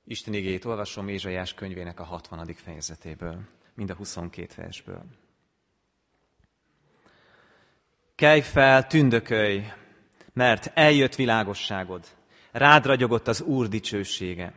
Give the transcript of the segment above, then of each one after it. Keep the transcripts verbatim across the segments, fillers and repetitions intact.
Isten igéjét olvasom Ézsaiás könyvének a hatvanadik fejezetéből, mind a huszonkét versből. Kelj fel, tündökölj, mert eljött világosságod, rád ragyogott az Úr dicsősége.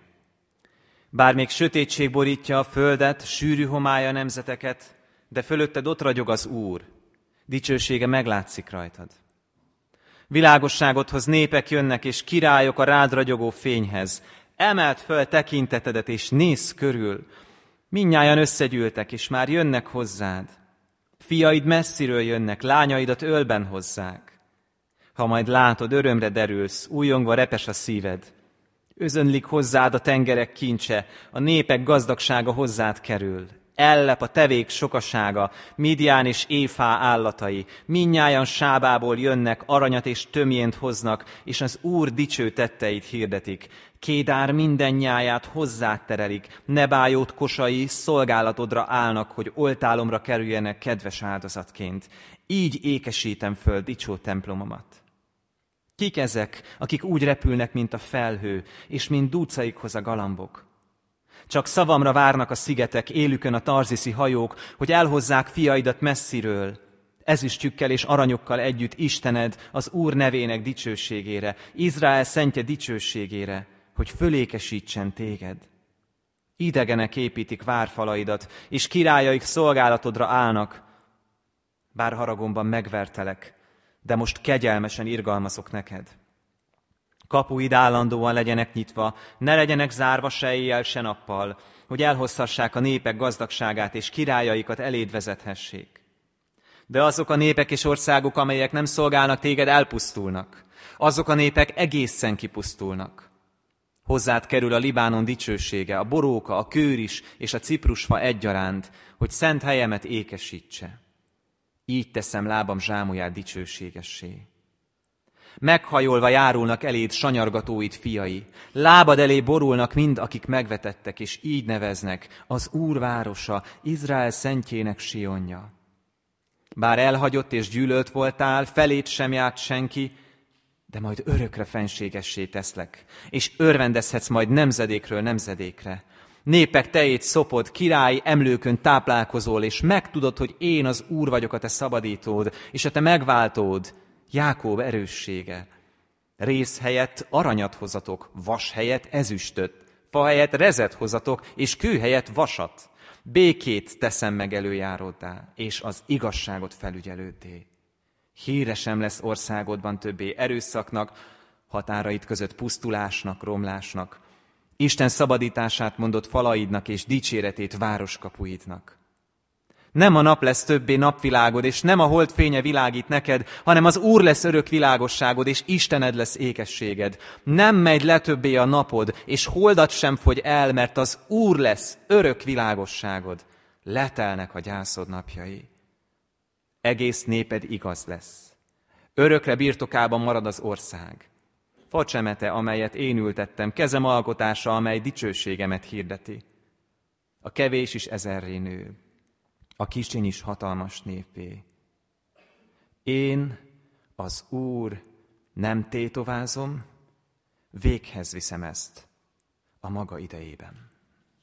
Bár még sötétség borítja a földet, sűrű homály a nemzeteket, de fölötted ott ragyog az Úr, dicsősége meglátszik rajtad. Világosságodhoz népek jönnek, és királyok a rád ragyogó fényhez. Emeld föl tekintetedet, és nézz körül. Mindnyájan összegyűltek, és már jönnek hozzád. Fiaid messziről jönnek, lányaidat ölben hozzák. Ha majd látod, örömre derülsz, újongva repes a szíved. Özönlik hozzád a tengerek kincse, a népek gazdagsága hozzád kerül. Ellep a tevék sokasága, Midián és Éfá állatai, mindnyájan Sábából jönnek, aranyat és tömjént hoznak, és az Úr dicső tetteit hirdetik. Kédár minden nyáját hozzád terelik, Nebájót kosai szolgálatodra állnak, hogy oltálomra kerüljenek kedves áldozatként. Így ékesítem föl dicsó templomomat. Kik ezek, akik úgy repülnek, mint a felhő, és mint dúcaikhoz a galambok? Csak szavamra várnak a szigetek, élükön a tarziszi hajók, hogy elhozzák fiaidat messziről. Ezüstjükkel és aranyokkal együtt Istened az Úr nevének dicsőségére, Izrael szentje dicsőségére, hogy fölékesítsen téged. Idegenek építik várfalaidat, és királyaik szolgálatodra állnak. Bár haragomban megvertelek, de most kegyelmesen irgalmazok neked. Kapuid állandóan legyenek nyitva, ne legyenek zárva se éjjel, se nappal, hogy elhozhassák a népek gazdagságát, és királyaikat eléd vezethessék. De azok a népek és országok, amelyek nem szolgálnak téged, elpusztulnak. Azok a népek egészen kipusztulnak. Hozzád kerül a Libánon dicsősége, a boróka, a kőris és a ciprusfa egyaránt, hogy szent helyemet ékesítse. Így teszem lábam zsámolyát dicsőségessé. Meghajolva járulnak eléd sanyargatóid fiai, lábad elé borulnak mind, akik megvetettek, és így neveznek, az Úr városa, Izrael szentjének Sionja. Bár elhagyott és gyűlölt voltál, felét sem járt senki, de majd örökre fenségessé teszlek, és örvendezhetsz majd nemzedékről nemzedékre. Népek tejét szopod, királyi emlőkön táplálkozol, és megtudod, hogy én az Úr vagyok, a te szabadítód, és a te megváltód, Jákób erőssége. Rész helyett aranyat hozatok, vas helyett ezüstöt, fa helyett rezet hozatok, és kő helyett vasat. Békét teszem meg előjáróddá, és az igazságot felügyelőddé. Híre sem lesz országodban többé erőszaknak, határaid között pusztulásnak, romlásnak. Isten szabadítását mondott falaidnak, és dicséretét városkapuidnak. Nem a nap lesz többé napvilágod, és nem a hold fénye világít neked, hanem az Úr lesz örök világosságod, és Istened lesz ékességed. Nem megy le többé a napod, és holdat sem fogy el, mert az Úr lesz örök világosságod. Letelnek a gyászod napjai. Egész néped igaz lesz. Örökre birtokában marad az ország. Facsemete, amelyet én ültettem, kezem alkotása, amely dicsőségemet hirdeti. A kevés is ezerré nő. A kicsiny is hatalmas népé. Én, az Úr, nem tétovázom, véghez viszem ezt a maga idejében.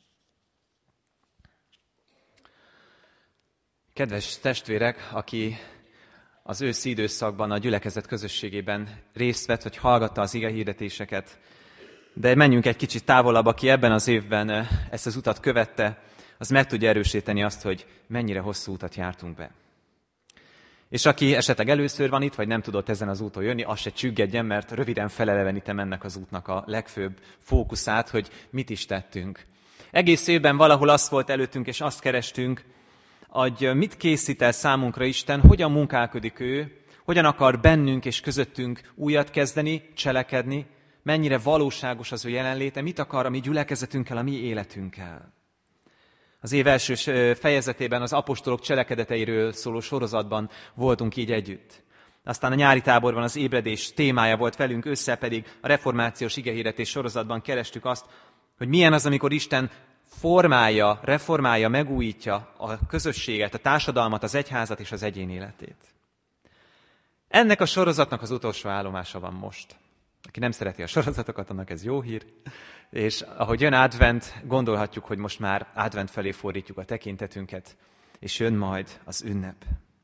Kedves testvérek, aki az őszi időszakban a gyülekezet közösségében részt vett, vagy hallgatta az igehirdetéseket, de menjünk egy kicsit távolabb, aki ebben az évben ezt az utat követte, az meg tudja erősíteni azt, hogy mennyire hosszú utat jártunk be. És aki esetleg először van itt, vagy nem tudott ezen az úton jönni, az se csüggedjen, mert röviden felelevenítem ennek az útnak a legfőbb fókuszát, hogy mit is tettünk. Egész évben valahol azt volt előttünk, és azt kerestünk, hogy mit készít el számunkra Isten, hogyan munkálkodik ő, hogyan akar bennünk és közöttünk újat kezdeni, cselekedni, mennyire valóságos az ő jelenléte, mit akar a mi gyülekezetünkkel, a mi életünkkel. Az év első fejezetében az apostolok cselekedeteiről szóló sorozatban voltunk így együtt. Aztán a nyári táborban az ébredés témája volt velünk, össze pedig a reformációs igehirdetés sorozatban kerestük azt, hogy milyen az, amikor Isten formálja, reformálja, megújítja a közösséget, a társadalmat, az egyházat és az egyén életét. Ennek a sorozatnak az utolsó állomása van most. Aki nem szereti a sorozatokat, annak ez jó hír. És ahogy jön advent, gondolhatjuk, hogy most már advent felé fordítjuk a tekintetünket, és jön majd az ünnep.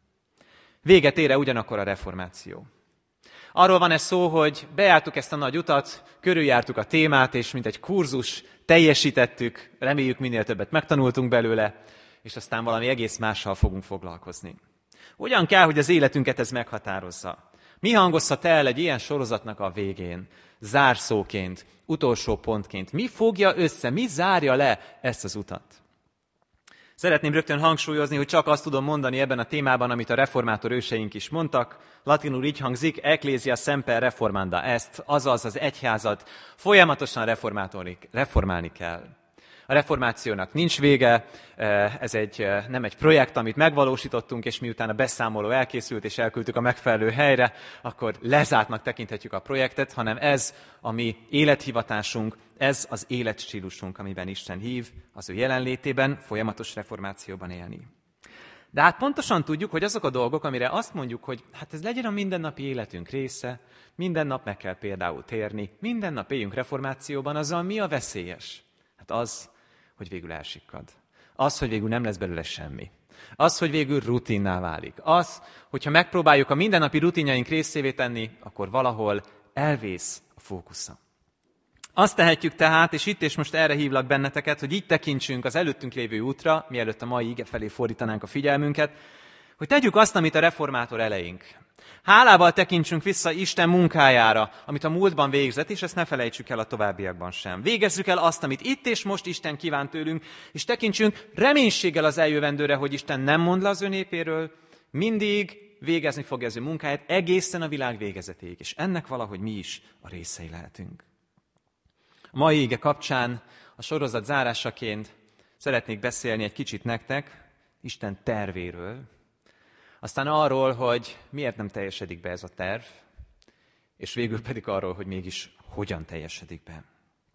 Véget ér ugyanakkor a reformáció. Arról van ez szó, hogy bejártuk ezt a nagy utat, körüljártuk a témát, és mint egy kurzus teljesítettük, reméljük minél többet megtanultunk belőle, és aztán valami egész mással fogunk foglalkozni. Hogyan kell, hogy az életünket ez meghatározza? Mi hangozhat el egy ilyen sorozatnak a végén, zárszóként, utolsó pontként? Mi fogja össze, mi zárja le ezt az utat? Szeretném rögtön hangsúlyozni, hogy csak azt tudom mondani ebben a témában, amit a reformátor őseink is mondtak. Latinul így hangzik, ecclesia semper reformanda est, azaz az egyházat folyamatosan reformálni kell. A reformációnak nincs vége, ez egy, nem egy projekt, amit megvalósítottunk, és miután a beszámoló elkészült és elküldtük a megfelelő helyre, akkor lezártnak tekinthetjük a projektet, hanem ez a mi élethivatásunk, ez az életstílusunk, amiben Isten hív az ő jelenlétében folyamatos reformációban élni. De hát pontosan tudjuk, hogy azok a dolgok, amire azt mondjuk, hogy hát ez legyen a mindennapi életünk része, minden nap meg kell például térni, minden nap éljünk reformációban, azzal mi a veszélyes? Hát az, hogy végül elsikkad. Az, hogy végül nem lesz belőle semmi. Az, hogy végül rutinná válik. Az, hogyha megpróbáljuk a mindennapi rutinjaink részévé tenni, akkor valahol elvész a fókusza. Azt tehetjük tehát, és itt és most erre hívlak benneteket, hogy így tekintsünk az előttünk lévő útra, mielőtt a mai ige felé fordítanánk a figyelmünket, hogy tegyük azt, amit a reformátor eleink. Hálával tekintsünk vissza Isten munkájára, amit a múltban végzett, és ezt ne felejtsük el a továbbiakban sem. Végezzük el azt, amit itt és most Isten kívánt tőlünk, és tekintsünk reménységgel az eljövendőre, hogy Isten nem mond le az ő népéről, mindig végezni fogja az ő munkáját egészen a világ végezetéig, és ennek valahogy mi is a részei lehetünk. A mai ige kapcsán a sorozat zárásaként szeretnék beszélni egy kicsit nektek Isten tervéről, aztán arról, hogy miért nem teljesedik be ez a terv, és végül pedig arról, hogy mégis hogyan teljesedik be.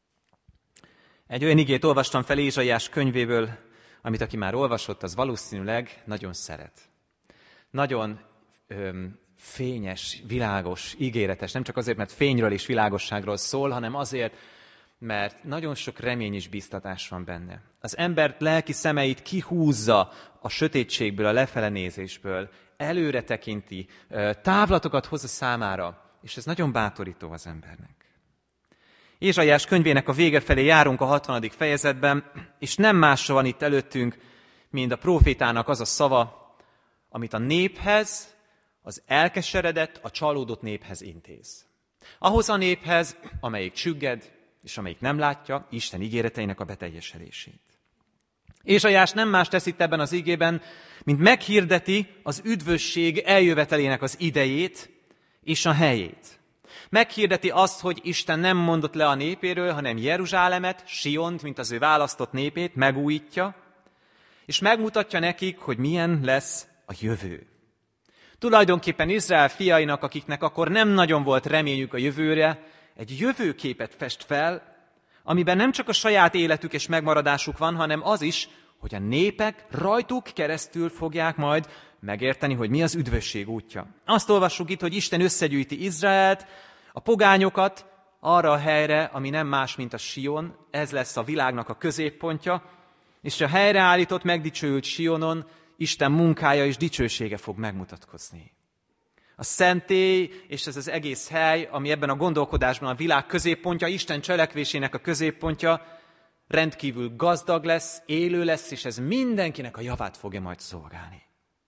Egy olyan igét olvastam fel Ézsaiás könyvéből, amit aki már olvasott, az valószínűleg nagyon szeret. Nagyon öm, fényes, világos, ígéretes, nem csak azért, mert fényről és világosságról szól, hanem azért, mert nagyon sok remény és biztatás van benne. Az ember lelki szemeit kihúzza a sötétségből, a lefele nézésből, előre tekinti, távlatokat hoz a számára, és ez nagyon bátorító az embernek. Ézsaiás könyvének a vége felé járunk a hatvanadik fejezetben, és nem másra van itt előttünk, mint a prófétának az a szava, amit a néphez, az elkeseredett, a csalódott néphez intéz. Ahhoz a néphez, amelyik csügged, és amelyik nem látja Isten ígéreteinek a beteljesedését. Ézsaiás nem más tesz itt ebben az igében, mint meghirdeti az üdvösség eljövetelének az idejét és a helyét. Meghirdeti azt, hogy Isten nem mondott le a népéről, hanem Jeruzsálemet, Siont, mint az ő választott népét, megújítja, és megmutatja nekik, hogy milyen lesz a jövő. Tulajdonképpen Izrael fiainak, akiknek akkor nem nagyon volt reményük a jövőre, egy jövőképet fest fel, amiben nem csak a saját életük és megmaradásuk van, hanem az is, hogy a népek rajtuk keresztül fogják majd megérteni, hogy mi az üdvösség útja. Azt olvassuk itt, hogy Isten összegyűjti Izraelt, a pogányokat arra a helyre, ami nem más, mint a Sion, ez lesz a világnak a középpontja, és a helyreállított, megdicsőült Sionon Isten munkája és dicsősége fog megmutatkozni. A szentély és ez az egész hely, ami ebben a gondolkodásban a világ középpontja, Isten cselekvésének a középpontja, rendkívül gazdag lesz, élő lesz, és ez mindenkinek a javát fogja majd szolgálni.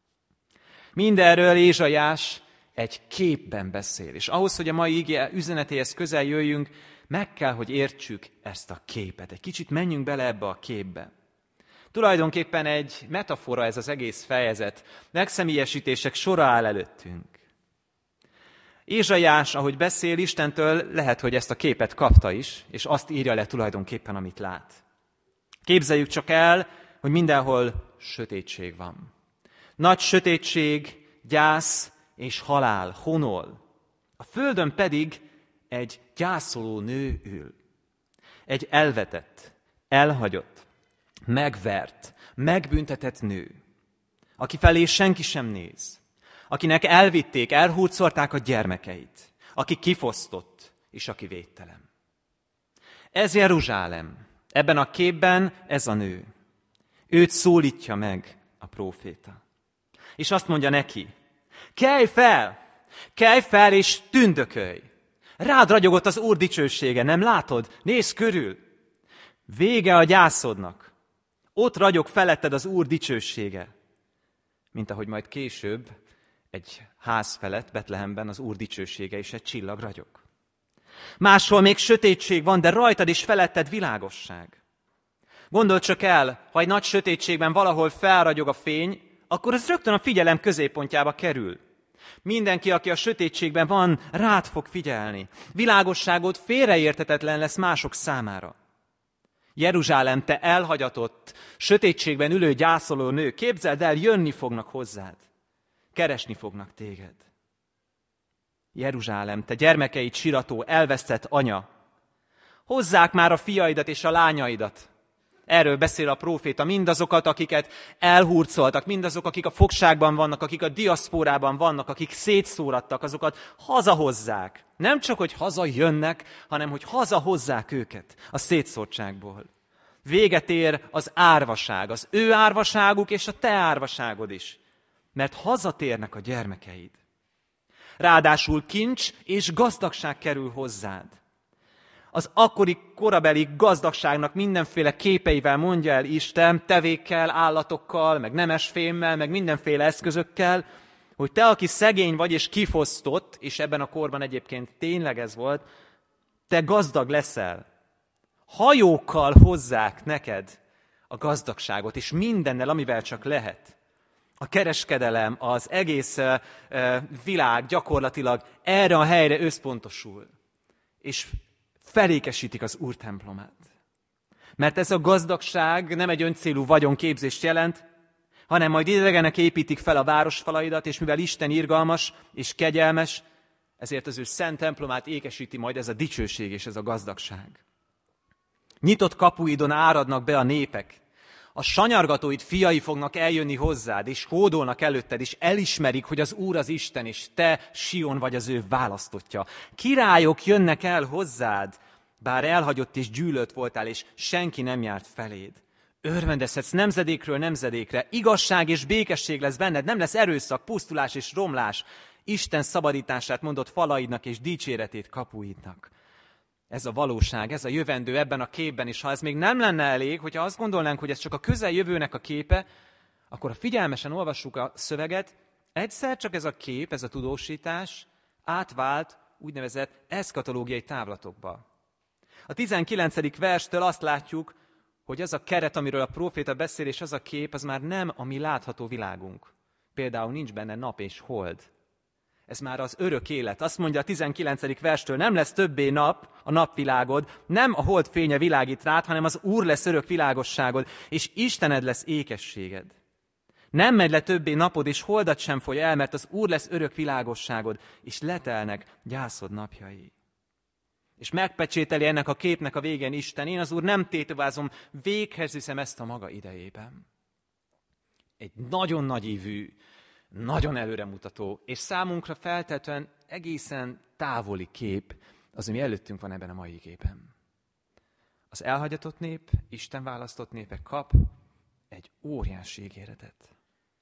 Mindenről Ézsaiás egy képben beszél, és ahhoz, hogy a mai ige üzenetéhez közel jöjjünk, meg kell, hogy értsük ezt a képet. Egy kicsit menjünk bele ebbe a képbe. Tulajdonképpen egy metafora ez az egész fejezet, megszemélyesítések sora áll előttünk. Ézsaiás, ahogy beszél Istentől, lehet, hogy ezt a képet kapta is, és azt írja le tulajdonképpen, amit lát. Képzeljük csak el, hogy mindenhol sötétség van. Nagy sötétség, gyász és halál honol. A földön pedig egy gyászoló nő ül. Egy elvetett, elhagyott, megvert, megbüntetett nő, aki felé senki sem néz, akinek elvitték, elhurcolták a gyermekeit, aki kifosztott, és aki védtelen. Ez Jeruzsálem. Ebben a képben ez a nő. Őt szólítja meg a próféta. És azt mondja neki, kelj fel, kelj fel és tündökölj. Rád ragyogott az Úr dicsősége, nem látod? Nézz körül. Vége a gyászodnak. Ott ragyog feletted az Úr dicsősége. Mint ahogy majd később egy ház felett, Betlehemben az Úr dicsősége és egy csillag ragyog. Máshol még sötétség van, de rajtad is feletted világosság. Gondold csak el, ha egy nagy sötétségben valahol felragyog a fény, akkor ez rögtön a figyelem középpontjába kerül. Mindenki, aki a sötétségben van, rád fog figyelni. Világosságod félreérthetetlen lesz mások számára. Jeruzsálem, te elhagyatott, sötétségben ülő gyászoló nő, képzeld el, jönni fognak hozzád. Keresni fognak téged. Jeruzsálem, te gyermekeit sirató, elvesztett anya, hozzák már a fiaidat és a lányaidat. Erről beszél a próféta, mindazokat, akiket elhurcoltak, mindazok, akik a fogságban vannak, akik a diaszpórában vannak, akik szétszórattak, azokat hazahozzák. Nem csak, hogy hazajönnek, hanem, hogy hazahozzák őket a szétszórtságból. Véget ér az árvaság, az ő árvaságuk és a te árvaságod is, mert hazatérnek a gyermekeid. Ráadásul kincs és gazdagság kerül hozzád. Az akkori korabeli gazdagságnak mindenféle képeivel mondja el Isten, tevékkel, állatokkal, meg nemesfémmel, meg mindenféle eszközökkel, hogy te, aki szegény vagy és kifosztott, és ebben a korban egyébként tényleg ez volt, te gazdag leszel. Hajókkal hozzák neked a gazdagságot, és mindennel, amivel csak lehet. A kereskedelem, az egész uh, világ gyakorlatilag erre a helyre összpontosul. És felékesítik az Úr templomát. Mert ez a gazdagság nem egy öncélú vagyonképzést jelent, hanem majd idegenek építik fel a városfalaidat, és mivel Isten irgalmas és kegyelmes, ezért az ő szent templomát ékesíti majd ez a dicsőség és ez a gazdagság. Nyitott kapuidon áradnak be a népek. A sanyargatóid fiai fognak eljönni hozzád, és hódolnak előtted, és elismerik, hogy az Úr az Isten, és te, Sion, vagy az ő választottja. Királyok jönnek el hozzád, bár elhagyott és gyűlölt voltál, és senki nem járt feléd. Örvendezhetsz nemzedékről nemzedékre, igazság és békesség lesz benned, nem lesz erőszak, pusztulás és romlás. Isten szabadítását mondott falaidnak, és dicséretét kapuidnak. Ez a valóság, ez a jövendő ebben a képben is. Ha ez még nem lenne elég, hogyha azt gondolnánk, hogy ez csak a közeljövőnek a képe, akkor ha figyelmesen olvassuk a szöveget, egyszer csak ez a kép, ez a tudósítás átvált úgynevezett eszkatológiai távlatokba. A tizenkilencedik verstől azt látjuk, hogy az a keret, amiről a próféta beszél, és az a kép, az már nem a mi látható világunk. Például nincs benne nap és hold. Ez már az örök élet. Azt mondja a tizenkilencedik verstől, nem lesz többé nap, a napvilágod, nem a hold fénye világít rád, hanem az Úr lesz örök világosságod, és Istened lesz ékességed. Nem megy le többé napod, és holdat sem foly el, mert az Úr lesz örök világosságod, és letelnek gyászod napjai. És megpecsételi ennek a képnek a végén Isten, én az Úr nem tétovázom, véghez viszem ezt a maga idejében. Egy nagyon nagyívű, nagyon előremutató, és számunkra feltetően egészen távoli kép az, ami előttünk van ebben a mai képen. Az elhagyatott nép, Isten választott népek kap egy óriási ígéretet.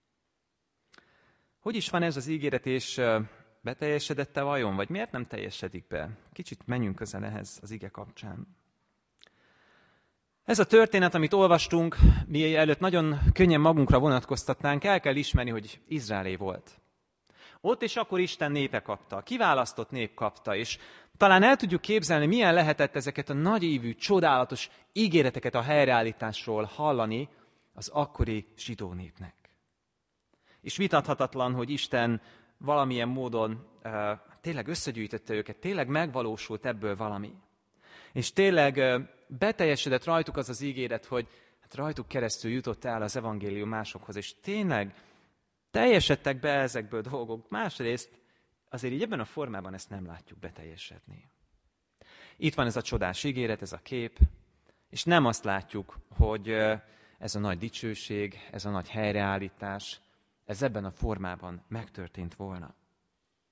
Hogy is van ez az ígéret, és beteljesedett-e vajon, vagy miért nem teljesedik be? Kicsit menjünk közel ehhez az ige kapcsán. Ez a történet, amit olvastunk, mi előtt nagyon könnyen magunkra vonatkoztatnánk, el kell ismerni, hogy Izraelé volt. Ott és akkor Isten népe kapta, kiválasztott nép kapta, és talán el tudjuk képzelni, milyen lehetett ezeket a nagyívű, csodálatos ígéreteket a helyreállításról hallani az akkori zsidó népnek. És vitathatatlan, hogy Isten valamilyen módon uh, tényleg összegyűjtötte őket, tényleg megvalósult ebből valami. És tényleg uh, beteljesedett rajtuk az az ígéret, hogy hát rajtuk keresztül jutott el az evangélium másokhoz, és tényleg teljesedtek be ezekből dolgok. Másrészt azért így ebben a formában ezt nem látjuk beteljesedni. Itt van ez a csodás ígéret, ez a kép, és nem azt látjuk, hogy ez a nagy dicsőség, ez a nagy helyreállítás, ez ebben a formában megtörtént volna.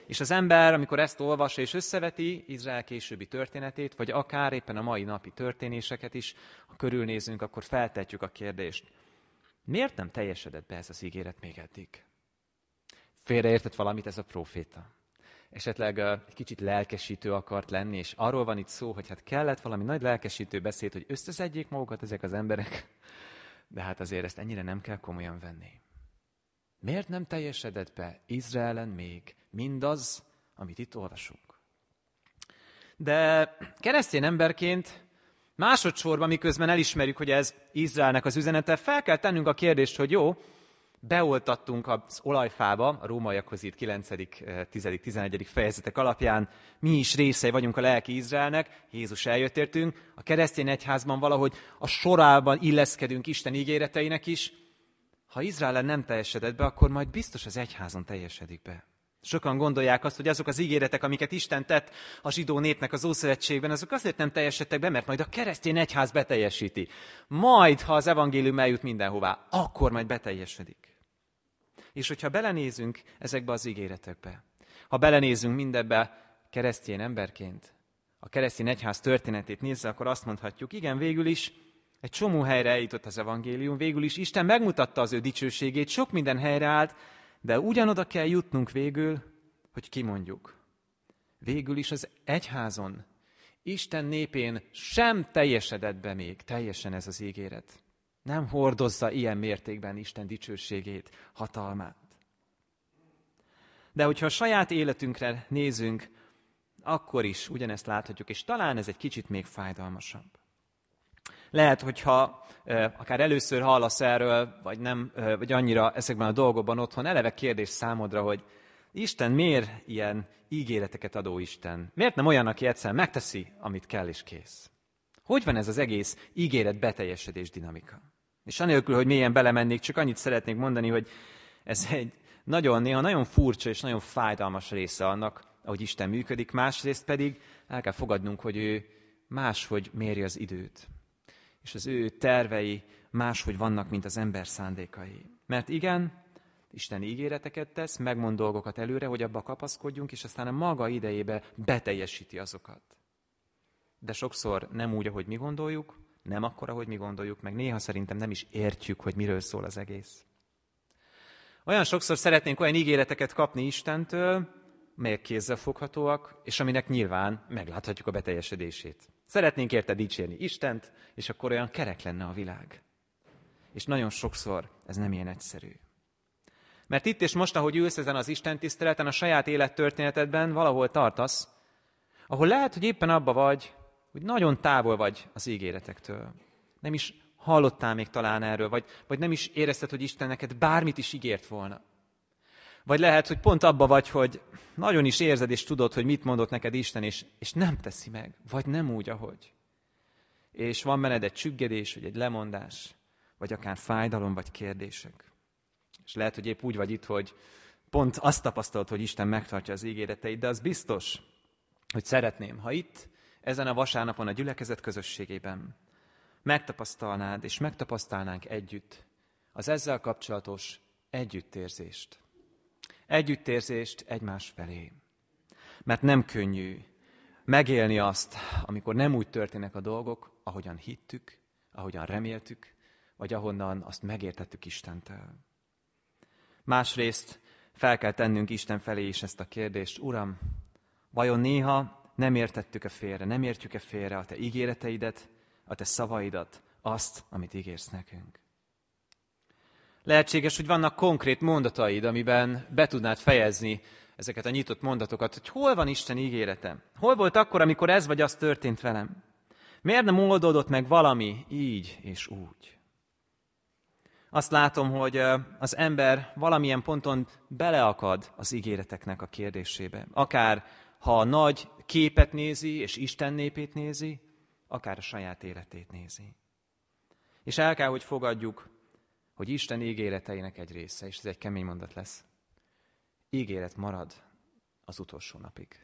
És az ember, amikor ezt olvassa és összeveti Izrael későbbi történetét, vagy akár éppen a mai napi történéseket is, ha körülnézünk, akkor feltetjük a kérdést. Miért nem teljesedett be ez az ígéret még eddig? Félreértett valamit ez a próféta? Esetleg uh, egy kicsit lelkesítő akart lenni, és arról van itt szó, hogy hát kellett valami nagy lelkesítő beszéd, hogy összeszedjék magukat ezek az emberek, de hát azért ezt ennyire nem kell komolyan venni. Miért nem teljesedett be Izraelen még mindaz, amit itt olvasunk? De keresztény emberként másodszorban, miközben elismerjük, hogy ez Izraelnek az üzenete, fel kell tennünk a kérdést, hogy jó, beoltattunk az olajfába, a rómaiakhoz írt kilencedik, tizedik, tizenegyedik fejezetek alapján, mi is részei vagyunk a lelki Izraelnek, Jézus eljött értünk, a keresztény egyházban valahogy a sorában illeszkedünk Isten ígéreteinek is. Ha Izraelen nem teljesedett be, akkor majd biztos az egyházon teljesedik be. Sokan gondolják azt, hogy azok az ígéretek, amiket Isten tett a zsidó népnek az Ószövetségben, azok azért nem teljesedtek be, mert majd a keresztény egyház beteljesíti. Majd, ha az evangélium eljut mindenhová, akkor majd beteljesedik. És hogyha belenézünk ezekbe az ígéretekbe, ha belenézünk mindebbe keresztény emberként, a keresztény egyház történetét nézve, akkor azt mondhatjuk, igen, végül is egy csomó helyre eljutott az evangélium, végül is Isten megmutatta az ő dicsőségét, sok minden helyre állt, de ugyanoda kell jutnunk végül, hogy kimondjuk. Végül is az egyházon, Isten népén sem teljesedett be még teljesen ez az ígéret. Nem hordozza ilyen mértékben Isten dicsőségét, hatalmát. De hogyha a saját életünkre nézünk, akkor is ugyanezt láthatjuk, és talán ez egy kicsit még fájdalmasabb. Lehet, hogyha e, akár először hallasz erről, vagy, nem, e, vagy annyira ezekben a dolgokban otthon, eleve kérdés számodra, hogy Isten miért ilyen ígéreteket adó Isten? Miért nem olyan, aki egyszerűen megteszi, amit kell és kész? Hogy van ez az egész ígéret beteljesedés dinamika? És anélkül, hogy mélyen belemennék, csak annyit szeretnék mondani, hogy ez egy nagyon, néha nagyon furcsa és nagyon fájdalmas része annak, ahogy Isten működik, másrészt pedig el kell fogadnunk, hogy ő máshogy méri az időt. És az ő tervei máshogy vannak, mint az ember szándékai. Mert igen, Isten ígéreteket tesz, megmond dolgokat előre, hogy abba kapaszkodjunk, és aztán a maga idejébe beteljesíti azokat. De sokszor nem úgy, ahogy mi gondoljuk, nem akkor, ahogy mi gondoljuk, meg néha szerintem nem is értjük, hogy miről szól az egész. Olyan sokszor szeretnénk olyan ígéreteket kapni Istentől, melyek kézzelfoghatóak, és aminek nyilván megláthatjuk a beteljesedését. Szeretnénk érte dicsérni Istent, és akkor olyan kerek lenne a világ. És nagyon sokszor ez nem ilyen egyszerű. Mert itt és most, ahogy ülsz ezen az Isten tiszteleten, a saját élettörténetedben valahol tartasz, ahol lehet, hogy éppen abba vagy, hogy nagyon távol vagy az ígéretektől. Nem is hallottál még talán erről, vagy, vagy nem is érezted, hogy Isten neked bármit is ígért volna. Vagy lehet, hogy pont abba vagy, hogy nagyon is érzed és tudod, hogy mit mondott neked Isten, és, és nem teszi meg, vagy nem úgy, ahogy. És van benned egy csüggedés, vagy egy lemondás, vagy akár fájdalom, vagy kérdések. És lehet, hogy épp úgy vagy itt, hogy pont azt tapasztalod, hogy Isten megtartja az ígéreteit, de az biztos, hogy szeretném, ha itt, ezen a vasárnapon a gyülekezet közösségében megtapasztalnád, és megtapasztalnánk együtt az ezzel kapcsolatos együttérzést. Együttérzést egymás felé. Mert nem könnyű megélni azt, amikor nem úgy történnek a dolgok, ahogyan hittük, ahogyan reméltük, vagy ahonnan azt megértettük Istentől. Másrészt fel kell tennünk Isten felé is ezt a kérdést. Uram, vajon néha nem értettük-e félre, nem értjük-e félre a te ígéreteidet, a te szavaidat, azt, amit ígérsz nekünk? Lehetséges, hogy vannak konkrét mondataid, amiben be tudnád fejezni ezeket a nyitott mondatokat, hogy hol van Isten ígérete? Hol volt akkor, amikor ez vagy az történt velem? Miért nem oldódott meg valami így és úgy? Azt látom, hogy az ember valamilyen ponton beleakad az ígéreteknek a kérdésébe. Akár ha a nagy képet nézi, és Isten népét nézi, akár a saját életét nézi. És el kell, hogy fogadjuk, hogy Isten ígéreteinek egy része, és ez egy kemény mondat lesz, ígéret marad az utolsó napig.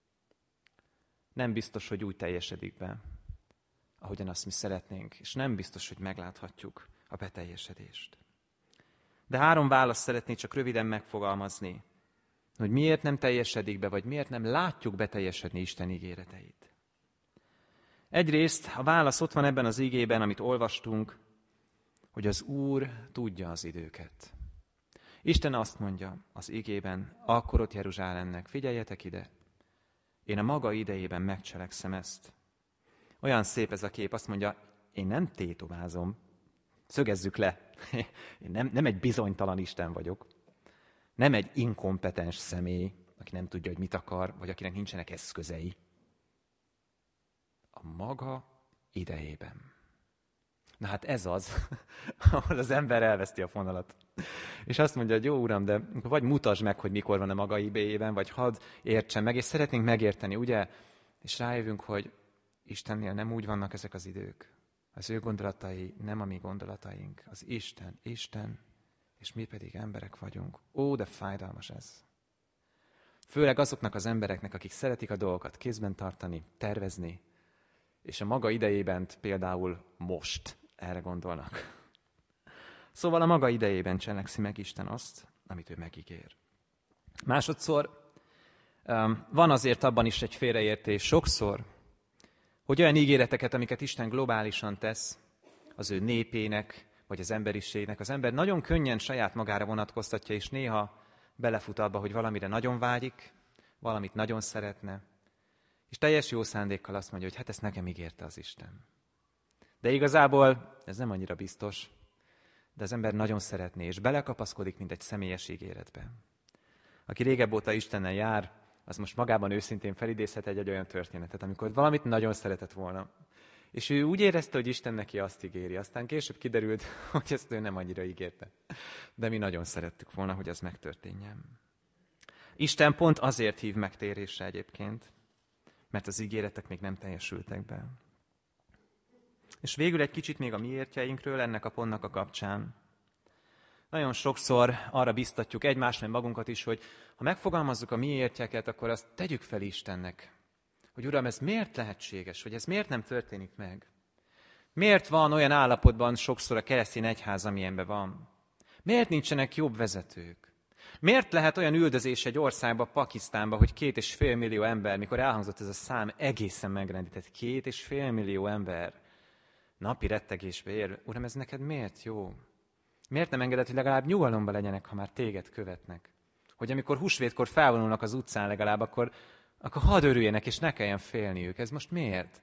Nem biztos, hogy úgy teljesedik be, ahogyan azt mi szeretnénk, és nem biztos, hogy megláthatjuk a beteljesedést. De három választ szeretnék csak röviden megfogalmazni hogy miért nem teljesedik be, vagy miért nem látjuk beteljesedni Isten ígéreteit. Egyrészt a válasz ott van ebben az igében, amit olvastunk, hogy az Úr tudja az időket. Isten azt mondja az igében, akkor ott Jeruzsálemnek, figyeljetek ide, én a maga idejében megcselekszem ezt. Olyan szép ez a kép, azt mondja, én nem tétovázom, szögezzük le, én nem, nem egy bizonytalan Isten vagyok, nem egy inkompetens személy, aki nem tudja, hogy mit akar, vagy akinek nincsenek eszközei. A maga idejében. Na hát ez az, ahol az ember elveszti a fonalat. És azt mondja, hogy jó uram, de vagy mutasd meg, hogy mikor van a maga idejében, vagy hadd értsen meg, és szeretnénk megérteni, ugye? És rájövünk, hogy Istennél nem úgy vannak ezek az idők. Az ő gondolatai nem a mi gondolataink. Az Isten, Isten, és mi pedig emberek vagyunk. Ó, de fájdalmas ez. Főleg azoknak az embereknek, akik szeretik a dolgokat kézben tartani, tervezni, és a maga idejében például most erre gondolnak. Szóval a maga idejében cselekszi meg Isten azt, amit ő megígér. Másodszor van azért abban is egy félreértés sokszor, hogy olyan ígéreteket, amiket Isten globálisan tesz az ő népének, vagy az emberiségnek, az ember nagyon könnyen saját magára vonatkoztatja, és néha belefut abba, hogy valamire nagyon vágyik, valamit nagyon szeretne, és teljes jó szándékkal azt mondja, hogy hát ezt nekem ígérte az Isten. De igazából ez nem annyira biztos, de az ember nagyon szeretné, és belekapaszkodik, mint egy személyes ígéretbe. Aki régebb óta Istennel jár, az most magában őszintén felidézhet egy, egy olyan történetet, amikor valamit nagyon szeretett volna. És ő úgy érezte, hogy Isten neki azt ígéri. Aztán később kiderült, hogy ezt ő nem annyira ígérte. De mi nagyon szerettük volna, hogy ez megtörténjen. Isten pont azért hív megtérésre egyébként, mert az ígéretek még nem teljesültek be. És végül egy kicsit még a miértjeinkről ennek a pontnak a kapcsán. Nagyon sokszor arra biztatjuk egymást, meg magunkat is, hogy ha megfogalmazzuk a miértjeket, akkor azt tegyük fel Istennek. Hogy Uram, ez miért lehetséges, vagy ez miért nem történik meg? Miért van olyan állapotban sokszor a keresztény egyház, amilyenben van? Miért nincsenek jobb vezetők? Miért lehet olyan üldözés egy országba, Pakisztánba, hogy két és fél millió ember, mikor elhangzott ez a szám, egészen megrendített. Két és fél millió ember napi rettegésbe ér. Uram, ez neked miért jó? Miért nem engedett, hogy legalább nyugalomban legyenek, ha már téged követnek? Hogy amikor húsvétkor felvonulnak az utcán legalább, akkor, akkor hadd örüljenek, és ne kelljen félniük. Ez most miért?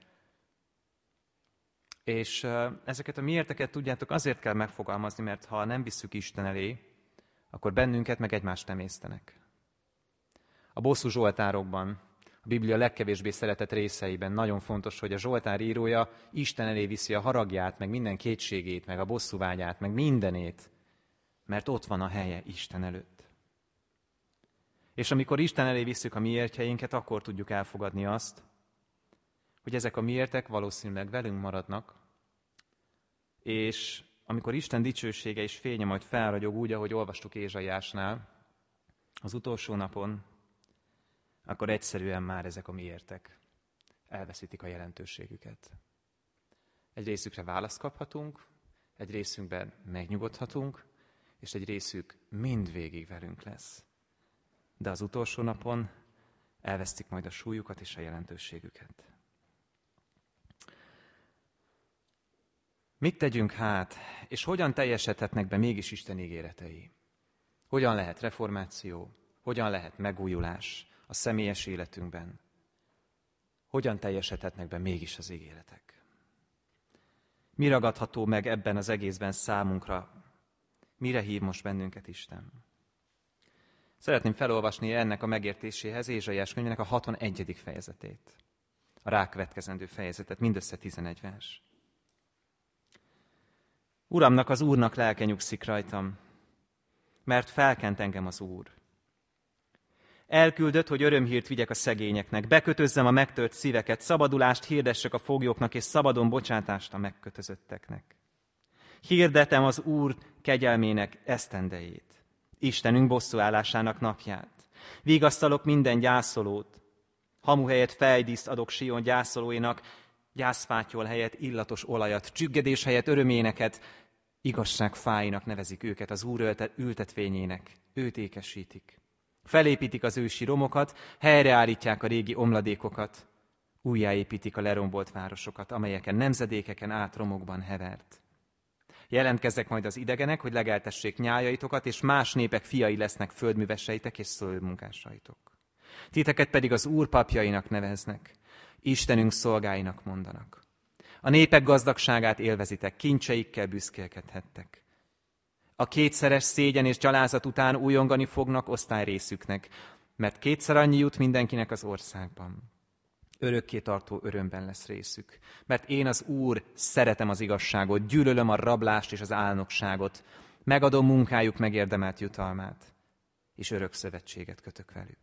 És uh, ezeket a miérteket, tudjátok, azért kell megfogalmazni, mert ha nem visszük Isten elé, akkor bennünket meg egymást emésztenek. A bosszú zsoltárokban, a Biblia legkevésbé szeretett részeiben nagyon fontos, hogy a zsoltár írója Isten elé viszi a haragját, meg minden kétségét, meg a bosszúvágyát, meg mindenét, mert ott van a helye Isten előtt. És amikor Isten elé visszük a miértjeinket, akkor tudjuk elfogadni azt, hogy ezek a miértek valószínűleg velünk maradnak, és amikor Isten dicsősége és fénye majd felragyog úgy, ahogy olvastuk Ézsaiásnál, az utolsó napon, akkor egyszerűen már ezek a miértek elveszítik a jelentőségüket. Egy részükre választ kaphatunk, egy részünkben megnyugodhatunk, és egy részük mindvégig velünk lesz. De az utolsó napon elvesztik majd a súlyukat és a jelentőségüket. Mit tegyünk hát, és hogyan teljesedhetnek be mégis Isten ígéretei? Hogyan lehet reformáció? Hogyan lehet megújulás a személyes életünkben? Hogyan teljesedhetnek be mégis az ígéretek? Mi ragadható meg ebben az egészben számunkra? Mire hív most bennünket Isten? Szeretném felolvasni ennek a megértéséhez Ézsaiás könyvének a hatvannegyedik fejezetét. A rákövetkezendő fejezetet, mindössze tizenegy vers. Uramnak, az Úrnak lelke nyugszik rajtam, mert felkent engem az Úr. Elküldött, hogy örömhírt vigyek a szegényeknek, bekötözzem a megtört szíveket, szabadulást hirdessek a foglyoknak, és szabadon bocsátást a megkötözötteknek. Hirdetem az Úr kegyelmének esztendejét, Istenünk bosszúállásának napját. Vigasztalok minden gyászolót, hamu helyett fejdíszt adok Sion gyászolóinak, gyászfátyol helyett illatos olajat, csüggedés helyett öröméneket, igazság fáinak nevezik őket, az Úr ültetvényének, őt ékesítik. Felépítik az ősi romokat, helyreállítják a régi omladékokat, újjáépítik a lerombolt városokat, amelyeken nemzedékeken át romokban hevert. Jelentkeznek majd az idegenek, hogy legeltessék nyájaitokat, és más népek fiai lesznek földműveseitek és szőlőmunkásaitok. Titeket pedig az Úr papjainak neveznek, Istenünk szolgáinak mondanak. A népek gazdagságát élvezitek, kincseikkel büszkélkedhettek. A kétszeres szégyen és gyalázat után újongani fognak osztályrészüknek, mert kétszer annyi jut mindenkinek az országban. Örökké tartó örömben lesz részük, mert én az Úr szeretem az igazságot, gyűlölöm a rablást és az álnokságot, megadom munkájuk megérdemelt jutalmát, és örök szövetséget kötök velük.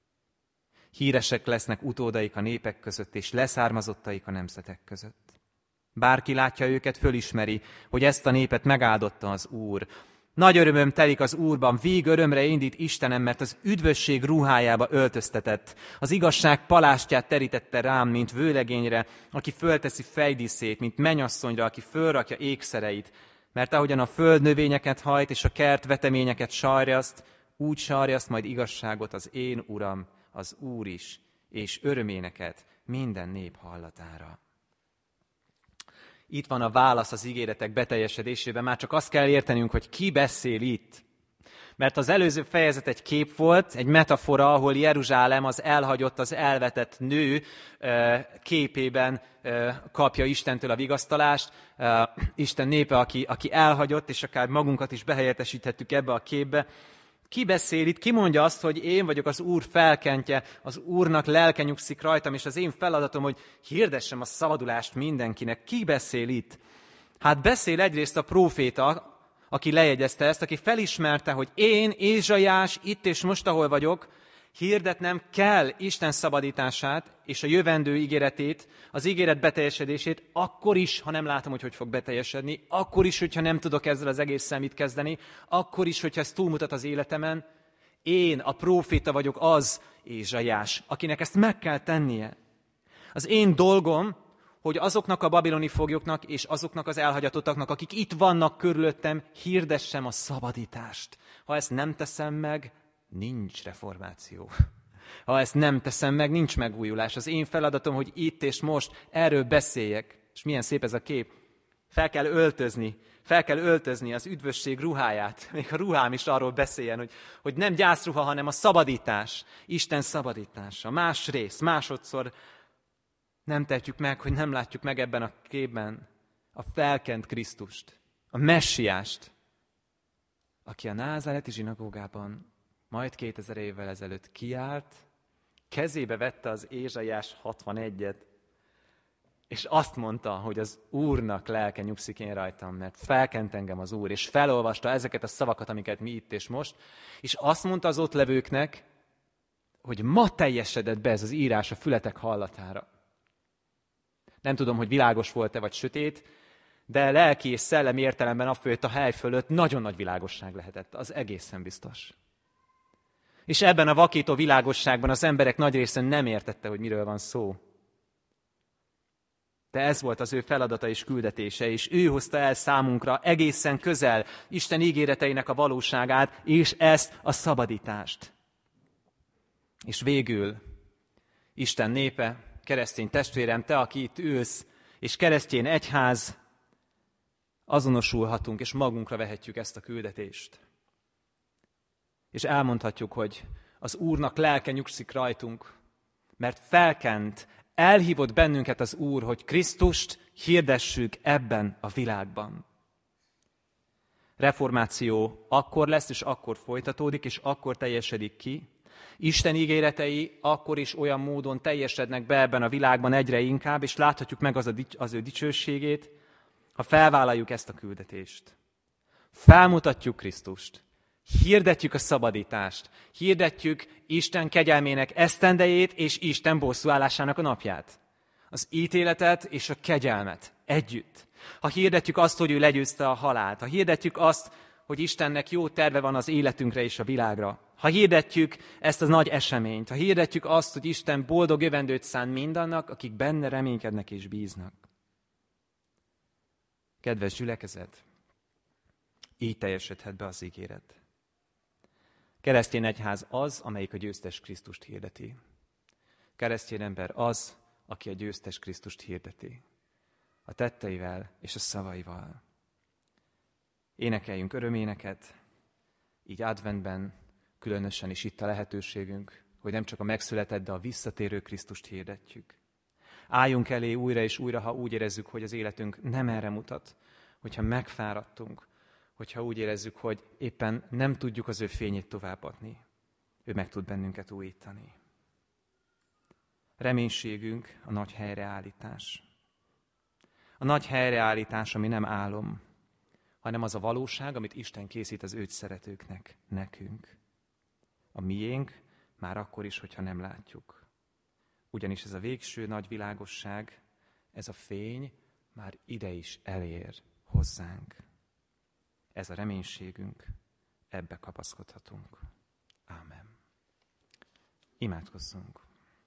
Híresek lesznek utódaik a népek között, és leszármazottaik a nemzetek között. Bárki látja őket, fölismeri, hogy ezt a népet megáldotta az Úr. Nagy örömöm telik az Úrban, vég örömre indít Istenem, mert az üdvösség ruhájába öltöztetett. Az igazság palástját terítette rám, mint vőlegényre, aki fölteszi fejdíszét, mint mennyasszonyra, aki fölrakja ékszereit. Mert ahogyan a föld növényeket hajt, és a kert veteményeket sarjaszt, úgy sarjaszt majd igazságot az én Uram, az Úr is, és öröméneket minden nép hallatára. Itt van a válasz az ígéretek beteljesedésében, már csak azt kell értenünk, hogy ki beszél itt. Mert az előző fejezet egy kép volt, egy metafora, ahol Jeruzsálem az elhagyott, az elvetett nő képében kapja Istentől a vigasztalást. Isten népe, aki, aki elhagyott, és akár magunkat is behelyettesíthettük ebbe a képbe. Ki beszél itt, ki mondja azt, hogy én vagyok az Úr felkentje, az Úrnak lelke nyugszik rajtam, és az én feladatom, hogy hirdessem a szabadulást mindenkinek. Ki beszél itt? Hát beszél egyrészt a próféta, aki lejegyezte ezt, aki felismerte, hogy én, Ézsaiás, itt és most, ahol vagyok, hirdetnem kell Isten szabadítását és a jövendő ígéretét, az ígéret beteljesedését, akkor is, ha nem látom, hogy hogy fog beteljesedni, akkor is, hogyha nem tudok ezzel az egésszel mit kezdeni, akkor is, hogyha ez túlmutat az életemen. Én, a próféta vagyok az, Ézsaiás, akinek ezt meg kell tennie. Az én dolgom, hogy azoknak a babiloni foglyoknak és azoknak az elhagyatottaknak, akik itt vannak körülöttem, hirdessem a szabadítást. Ha ezt nem teszem meg, nincs reformáció. Ha ezt nem teszem meg, nincs megújulás. Az én feladatom, hogy itt és most erről beszéljek. És milyen szép ez a kép. Fel kell öltözni, fel kell öltözni az üdvösség ruháját. Még a ruhám is arról beszéljen, hogy, hogy nem gyászruha, hanem a szabadítás. Isten szabadítása. Más rész, másodszor nem tehetjük meg, hogy nem látjuk meg ebben a képben a felkent Krisztust, a messiást, aki a názáreti zsinagógában majd kétezer évvel ezelőtt kiállt, kezébe vette az Ézsaiás hatvanegyet, és azt mondta, hogy az Úrnak lelke nyugszik én rajtam, mert felkent engem az Úr, és felolvasta ezeket a szavakat, amiket mi itt és most, és azt mondta az ott levőknek, hogy ma teljesedett be ez az írás a fületek hallatára. Nem tudom, hogy világos volt-e vagy sötét, de lelki és szellemi értelemben afölött a hely fölött nagyon nagy világosság lehetett, az egészen biztos. És ebben a vakító világosságban az emberek nagy része nem értette, hogy miről van szó. De ez volt az ő feladata és küldetése, és ő hozta el számunkra egészen közel Isten ígéreteinek a valóságát, és ezt a szabadítást. És végül Isten népe, keresztény testvérem, te, aki itt ülsz, és keresztény egyház, azonosulhatunk, és magunkra vehetjük ezt a küldetést. És elmondhatjuk, hogy az Úrnak lelke nyugszik rajtunk, mert felkent, elhívott bennünket az Úr, hogy Krisztust hirdessük ebben a világban. Reformáció akkor lesz, és akkor folytatódik, és akkor teljesedik ki. Isten ígéretei akkor is olyan módon teljesednek be ebben a világban egyre inkább, és láthatjuk meg az, a, az ő dicsőségét, ha felvállaljuk ezt a küldetést. Felmutatjuk Krisztust, hirdetjük a szabadítást, hirdetjük Isten kegyelmének esztendejét és Isten bosszúállásának a napját. Az ítéletet és a kegyelmet együtt. Ha hirdetjük azt, hogy ő legyőzte a halált, ha hirdetjük azt, hogy Istennek jó terve van az életünkre és a világra, ha hirdetjük ezt a nagy eseményt, ha hirdetjük azt, hogy Isten boldog jövendőt szán mindannak, akik benne reménykednek és bíznak. Kedves gyülekezet, így teljesedhet be az ígéret. Keresztény egyház az, amelyik a győztes Krisztust hirdeti. Keresztény ember az, aki a győztes Krisztust hirdeti. A tetteivel és a szavaival. Énekeljünk öröméneket, így adventben különösen is itt a lehetőségünk, hogy nem csak a megszületett, de a visszatérő Krisztust hirdetjük. Álljunk elé újra és újra, ha úgy érezzük, hogy az életünk nem erre mutat, hogyha megfáradtunk, hogyha úgy érezzük, hogy éppen nem tudjuk az ő fényét továbbadni. Ő meg tud bennünket újítani. Reménységünk a nagy helyreállítás. A nagy helyreállítás, ami nem álom, hanem az a valóság, amit Isten készít az őt szeretőknek, nekünk. A miénk már akkor is, hogyha nem látjuk. Ugyanis ez a végső nagy világosság, ez a fény már ide is elér hozzánk. Ez a reménységünk, ebbe kapaszkodhatunk. Ámen. Imádkozzunk.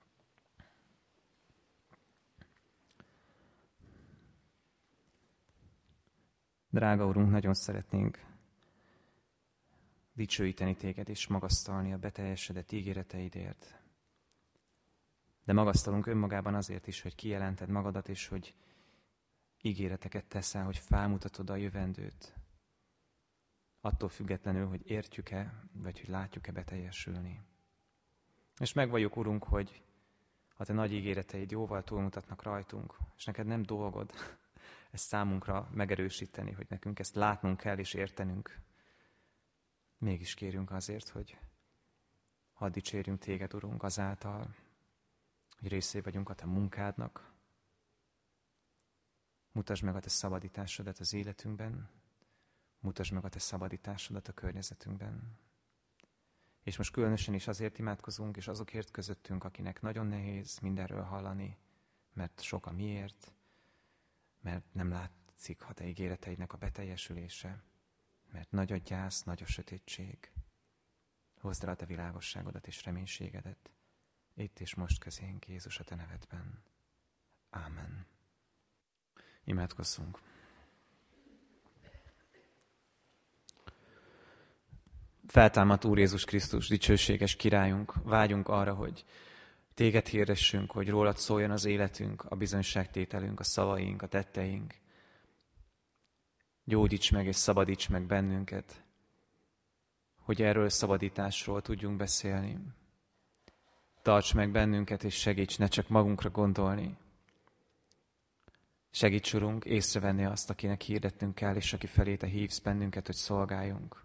Drága Urunk, nagyon szeretnénk dicsőíteni téged és magasztalni a beteljesedett ígéreteidért. De magasztalunk önmagában azért is, hogy kijelented magadat, és hogy ígéreteket teszel, hogy felmutatod a jövendőt. Attól függetlenül, hogy értjük-e, vagy hogy látjuk-e beteljesülni. És megvalljuk, Urunk, hogy ha te nagy ígéreteid jóval túlmutatnak rajtunk, és neked nem dolgod ezt számunkra megerősíteni, hogy nekünk ezt látnunk kell és értenünk, mégis kérünk azért, hogy hadd dicsérjünk téged, Urunk, azáltal, hogy részé vagyunk a te munkádnak. Mutasd meg a te szabadításodat az életünkben, mutasd meg a te szabadításodat a környezetünkben. És most különösen is azért imádkozunk, és azokért közöttünk, akinek nagyon nehéz mindenről hallani, mert sok a miért, mert nem látszik a te ígéreteidnek a beteljesülése, mert nagy a gyász, nagy a sötétség. Hozd el a te világosságodat és reménységedet, itt és most közénk, Jézus, a te nevedben. Ámen. Imádkozzunk. Feltámadt Úr Jézus Krisztus, dicsőséges királyunk, vágyunk arra, hogy téged hirdessünk, hogy rólad szóljon az életünk, a bizonyságtételünk, a szavaink, a tetteink. Gyógyíts meg és szabadíts meg bennünket, hogy erről a szabadításról tudjunk beszélni. Tarts meg bennünket és segíts ne csak magunkra gondolni. Segíts, Urunk, észrevenni azt, akinek hirdetnünk kell, és aki felé te hívsz bennünket, hogy szolgáljunk.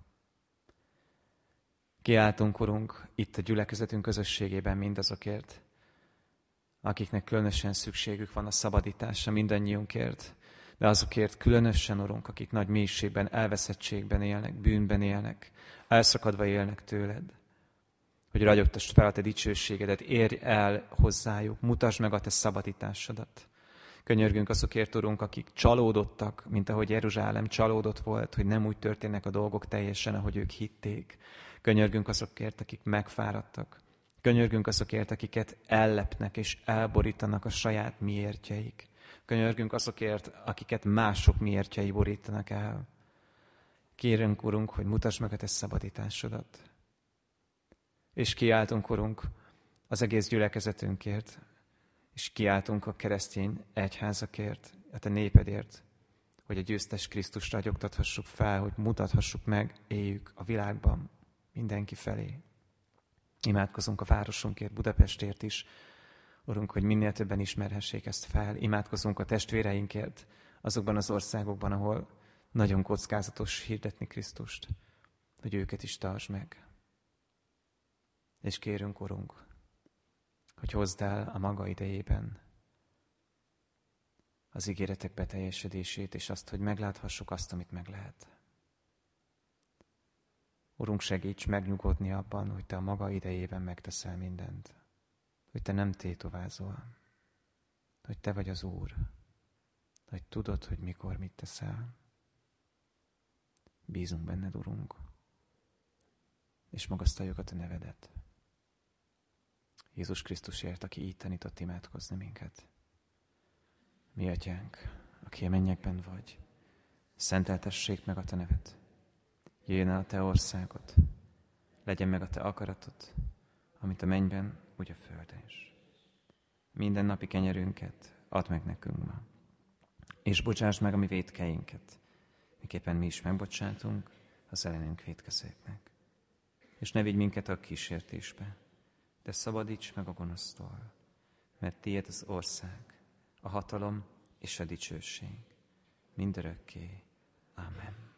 Kiáltunk, Urunk, itt a gyülekezetünk közösségében mindazokért, akiknek különösen szükségük van a szabadításra mindannyiunkért, de azokért különösen, Urunk, akik nagy mélységben, elveszettségben élnek, bűnben élnek, elszakadva élnek tőled, hogy ragyogtasd fel a te dicsőségedet, érj el hozzájuk, mutasd meg a te szabadításodat. Könyörgünk azokért, Urunk, akik csalódottak, mint ahogy Jeruzsálem csalódott volt, hogy nem úgy történnek a dolgok teljesen, ahogy ők hitték. Könyörgünk azokért, akik megfáradtak. Könyörgünk azokért, akiket ellepnek és elborítanak a saját miértjeik. Könyörgünk azokért, akiket mások miértjei borítanak el. Kérünk, Urunk, hogy mutasd meg a te szabadításodat. És kiáltunk, Urunk, az egész gyülekezetünkért, és kiáltunk a keresztény egyházakért, a te népedért, hogy a győztes Krisztust ragyogtathassuk fel, hogy mutathassuk meg, éljük a világban mindenki felé. Imádkozunk a városunkért, Budapestért is, Urunk, hogy minél többen ismerhessék ezt fel. Imádkozunk a testvéreinkért, azokban az országokban, ahol nagyon kockázatos hirdetni Krisztust, hogy őket is tartsd meg. És kérünk, Urunk, hogy hozd el a maga idejében az ígéretek beteljesedését, és azt, hogy megláthassuk azt, amit meg lehet. Urunk, segíts megnyugodni abban, hogy te a maga idejében megteszel mindent, hogy te nem tétovázol, hogy te vagy az Úr, hogy tudod, hogy mikor mit teszel. Bízunk benned, Urunk, és magasztaljuk a te nevedet. Jézus Krisztusért, aki így tanított imádkozni minket. Mi atyánk, aki a mennyekben vagy, szenteltessék meg a te neved. Jöjjön el a te országod, legyen meg a te akaratod, amit a mennyben, úgy a földön is. Minden napi kenyerünket add meg nekünk ma, és bocsáss meg a mi vétkeinket, miképpen mi is megbocsátunk az ellenünk vétkezőknek. És ne vigy minket a kísértésbe, de szabadíts meg a gonosztól, mert tiéd az ország, a hatalom és a dicsőség mindörökké. Amen.